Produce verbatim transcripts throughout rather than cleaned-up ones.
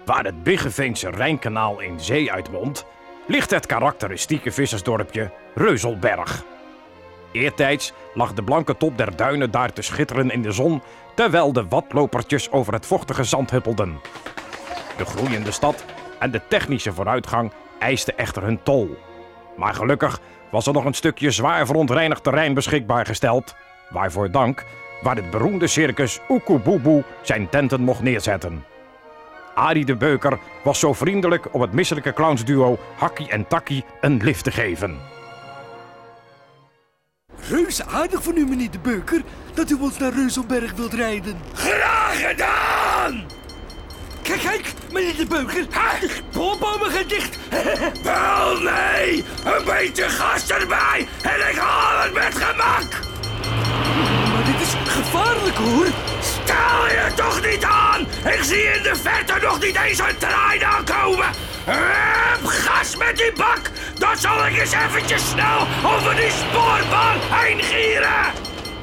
Waar het Biggeveense Rijnkanaal in zee uitmondt, ligt het karakteristieke vissersdorpje Reuzelberg. Eertijds lag de blanke top der duinen daar te schitteren in de zon, terwijl de watlopertjes over het vochtige zand huppelden. De groeiende stad en de technische vooruitgang eisten echter hun tol. Maar gelukkig was er nog een stukje zwaar verontreinigd terrein beschikbaar gesteld, waarvoor dank, waar het beroemde circus Oekoeboeboe zijn tenten mocht neerzetten. Arie de Beuker was zo vriendelijk om het misselijke clownsduo Hakkie en Takkie een lift te geven. Reuze aardig van u, meneer de Beuker, dat u ons naar Reuzelberg wilt rijden. Graag gedaan! Kijk, kijk, meneer de Beuker, de spoorbomen gaan dicht. Wel nee, een beetje gas erbij en ik haal het met gemak. Maar dit is gevaarlijk, hoor. Stel je toch niet aan! Ik zie in de verte nog niet eens een trein aankomen! Hup, gas met die bak! Dan zal ik eens eventjes snel over die spoorbaan heen gieren!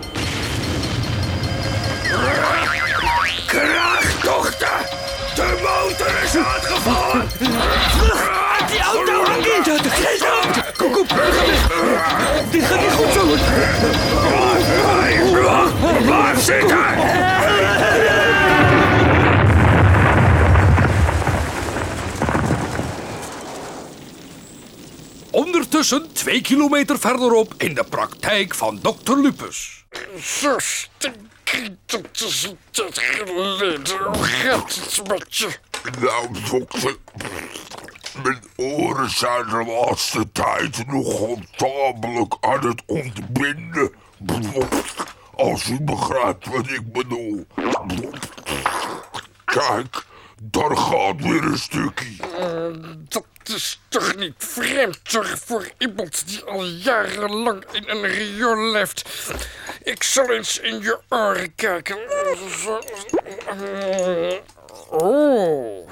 Krachtdochter! De motor is uitgevallen! Uit die auto, Hakkie! Kom, kom, dit gaat niet goed zo. Blijf, blijf zitten! Ondertussen twee kilometer verderop in de praktijk van dokter Lupus. Zo stinkt dat is een tijd geleden. Hoe gaat het met je? Nou, dokter, mijn oren zijn de laatste tijd nogal tamelijk aan het ontbinden. Als u begrijpt wat ik bedoel. Kijk, daar gaat weer een stukje. Uh, dat is toch niet vreemd, toch, voor iemand die al jarenlang in een riool leeft. Ik zal eens in je oren kijken. Oh.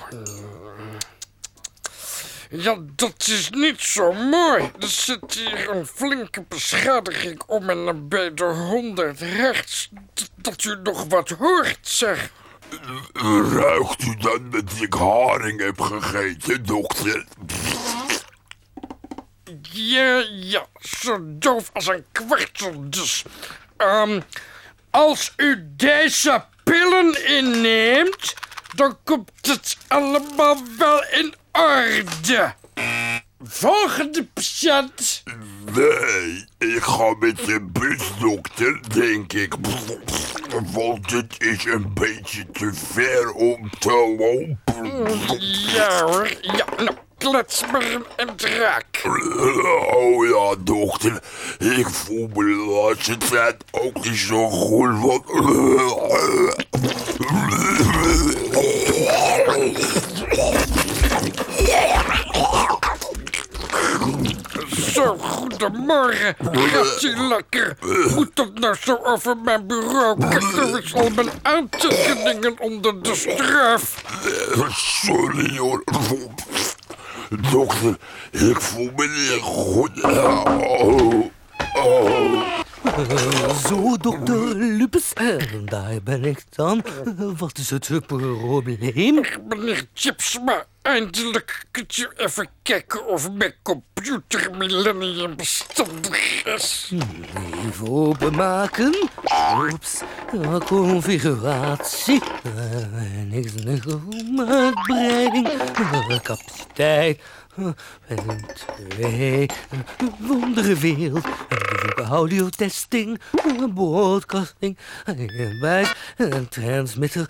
Ja, dat is niet zo mooi. Er zit hier een flinke beschadiging om en nabij de honderd hertz. Dat u nog wat hoort, zeg. Ruikt u dan dat ik haring heb gegeten, dokter? Ja, ja, zo doof als een kwartel dus. Um, als u deze pillen inneemt, dan komt het allemaal wel in orde. Volgende patiënt. Nee, ik ga met de bus, dokter, denk ik. Want het is een beetje te ver om te lopen. Ja hoor, ja, nou, klets maar een draak. Oh ja, dokter, ik voel me de laatste tijd ook niet zo goed, want... Zo, goedemorgen. Gaat ie lekker? Moet dat nou zo over mijn bureau? Kijk, er is al mijn aantekeningen onder de straf. Sorry hoor. Dokter, ik voel me niet goed. Oh, oh. Zo, dokter Lupus, daar ben ik dan. Wat is het probleem? Meneer Chipsma, eindelijk kunt u even kijken of mijn computer Millennium bestandig is. Even openmaken. Oeps, configuratie. Uh, niks, niks om uitbreiding. Uh, capaciteit. En twee, wonderenwereld, audiotesting, broadcasting, wijs, een transmitter,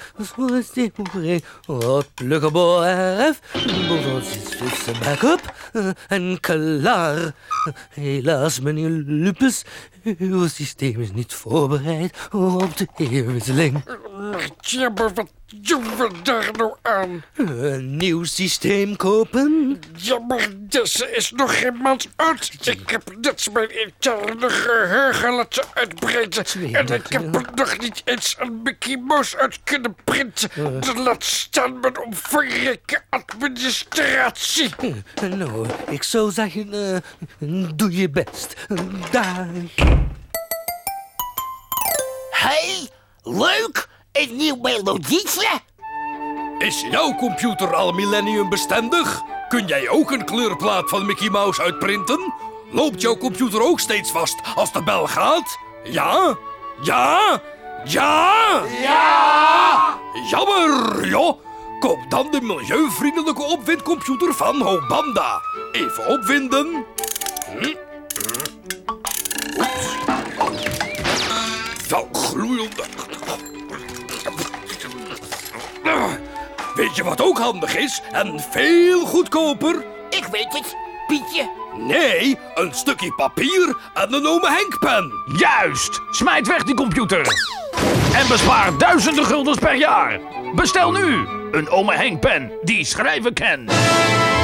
pluggable R F, backup en klaar. Helaas, meneer Lupus, uw systeem is niet voorbereid op de heerwisseling. Maar tja, maar wat doen we daar nou aan? Een nieuw systeem kopen? Ja, maar deze is nog geen maand uit. Ik heb net mijn interne geheugen laten uitbreiden. En ik heb er nog niet eens een Mickey Mouse uit kunnen printen. Dus laat staan mijn omvangrijke administratie. Nou, ik zou zeggen, uh, doe je best. Daar. Hey, leuk! Een nieuw melodietje? Is jouw computer al millenniumbestendig? Kun jij ook een kleurplaat van Mickey Mouse uitprinten? Loopt jouw computer ook steeds vast als de bel gaat? Ja? Ja? Ja? Ja! Jammer, joh. Koop dan de milieuvriendelijke opwindcomputer van Hobanda. Even opwinden. Hm? Oeps. Wel gloeiende. Weet je wat ook handig is en veel goedkoper? Ik weet het, Pietje. Nee, een stukje papier en een ome Henk-pen. Juist! Smijt weg die computer. En bespaar duizenden guldens per jaar. Bestel nu een ome Henk-pen die schrijven kan.